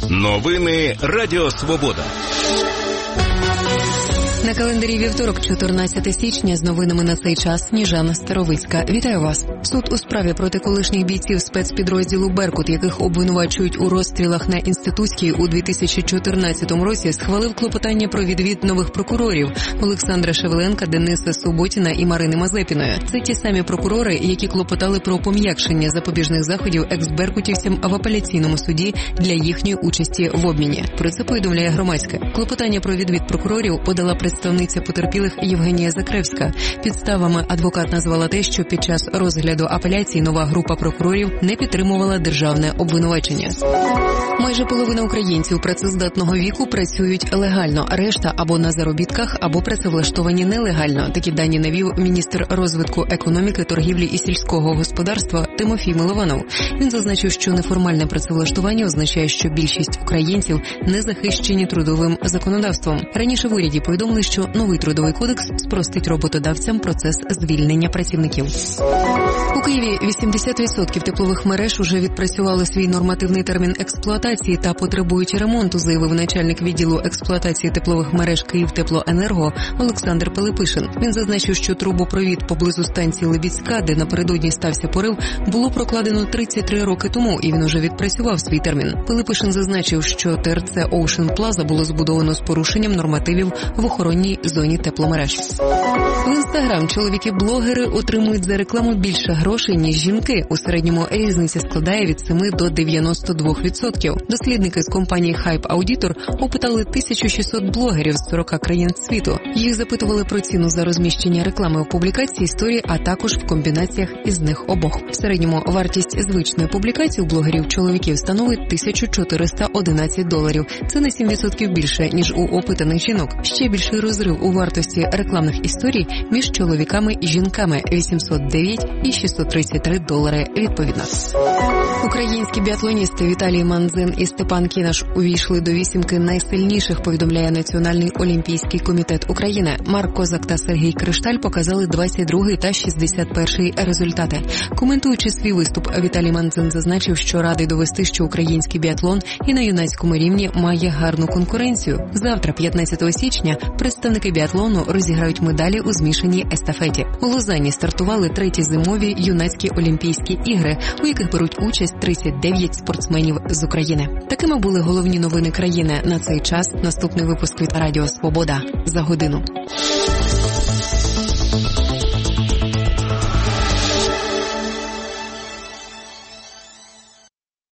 Новини Радіо Свобода. На календарі вівторок, 14 січня, з новинами на цей час Сніжана Старовицька. Вітаю вас. Суд у справі проти колишніх бійців спецпідрозділу «Беркут», яких обвинувачують у розстрілах на Інститутській у 2014 році, схвалив клопотання про відвід нових прокурорів Олександра Шевеленка, Дениса Суботіна і Марини Мазепіної. Це ті самі прокурори, які клопотали про пом'якшення запобіжних заходів екс-беркутівцям в апеляційному суді для їхньої участі в обміні. Про це повідомляє Громадське. Клопотання про відвід прокурорів подала представниця потерпілих Євгенія Закревська. Підставами адвокат назвала те, що під час розгляду апеляції нова група прокурорів не підтримувала державне обвинувачення. Майже половина українців працездатного віку працюють легально, решта або на заробітках, або працевлаштовані нелегально. Такі дані навів міністр розвитку економіки, торгівлі і сільського господарства Тимофій Милованов. Він зазначив, що неформальне працевлаштування означає, що більшість українців не захищені трудовим законодавством. Раніше в уряді повідомили, що новий трудовий кодекс спростить роботодавцям процес звільнення працівників. У Києві 80% теплових мереж уже відпрацювали свій нормативний термін експлуатації та потребують ремонту, заявив начальник відділу експлуатації теплових мереж «Київтеплоенерго» Олександр Пилипишин. Він зазначив, що трубопровід поблизу станції Лебідська, де напередодні стався порив, було прокладено 33 роки тому, і він уже відпрацював свій термін. Пилипишин зазначив, що ТРЦ Ocean Plaza було збудовано з порушенням нормативів в охоронній зоні тепломереж. В Інстаграм чоловіки-блогери отримують за рекламу більше грошей, ніж жінки. У середньому різниця складає від 7 до 92%. Дослідники з компанії Hype Auditor опитали 1600 блогерів з 40 країн світу. Їх запитували про ціну за розміщення реклами в публікації історії, а також в комбінаціях із них обох. В середньому вартість звичної публікації у блогерів-чоловіків становить $1411. Це на 7% більше, ніж у опитаних жінок. Ще більший розрив у вартості рекламних історій між чоловіками і жінками – $809 і $633 відповідно. Українські біатлоністи Віталій Манзин і Степан Кінаш увійшли до вісімки найсильніших, повідомляє Національний олімпійський комітет України. Марк Козак та Сергій Кришталь показали 22-й та 61-й результати. Коментуючи свій виступ, Віталій Манзин зазначив, що радий довести, що український біатлон і на юнацькому рівні має гарну конкуренцію. Завтра, 15 січня, представники біатлону розіграють медалі у змішаній естафеті. У Лозанні стартували треті зимові юнацькі олімпійські ігри, у яких беруть участь 39 спортсменів з України. Такими були головні новини країни на цей час. Наступний випуск від Радіо Свобода за годину.